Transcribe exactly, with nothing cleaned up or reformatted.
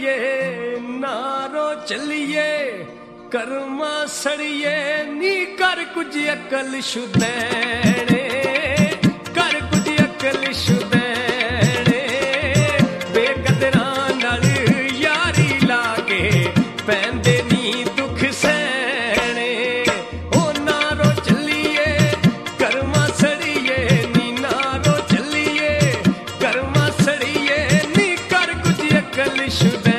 ये नारो चलिए कर्मा सड़िए नी कर कुछ अकल शुदै